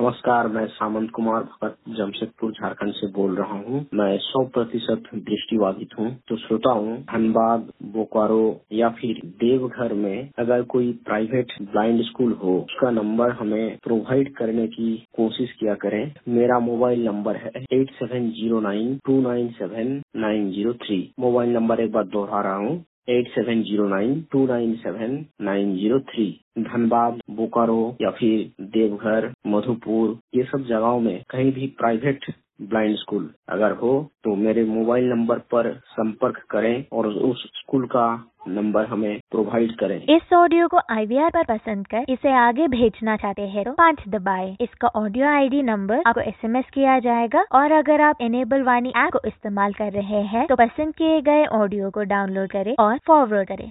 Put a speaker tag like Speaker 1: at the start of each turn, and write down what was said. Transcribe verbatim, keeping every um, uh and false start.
Speaker 1: नमस्कार, मैं सामंत कुमार भगत जमशेदपुर झारखंड से बोल रहा हूँ। मैं सौ प्रतिशत दृष्टिबाधित हूँ। तो श्रोताओं, धनबाद, बोकारो या फिर देवघर में अगर कोई प्राइवेट ब्लाइंड स्कूल हो, उसका नंबर हमें प्रोवाइड करने की कोशिश किया करें। मेरा मोबाइल नंबर है eight seven zero nine two nine seven nine zero three. Mobile number एक बार दोहरा रहा हूँ, eight seven zero nine two nine seven nine zero three. Dhanbad, Bokaro या फिर देवघर, मधुपुर, ये सब जगहों में कहीं भी प्राइवेट ब्लाइंड स्कूल अगर हो तो मेरे मोबाइल नंबर पर संपर्क करें और उस स्कूल का नंबर हमें प्रोवाइड करें।
Speaker 2: इस ऑडियो को आई वी आर पर पसंद कर इसे आगे भेजना चाहते हैं तो पाँच दबाएं। इसका ऑडियो आई डी नंबर आपको एस एम एस किया जाएगा और अगर आप इनेबल वाणी ऐप को इस्तेमाल कर रहे हैं तो पसंद किए गए ऑडियो को डाउनलोड करें और फॉरवर्ड करें।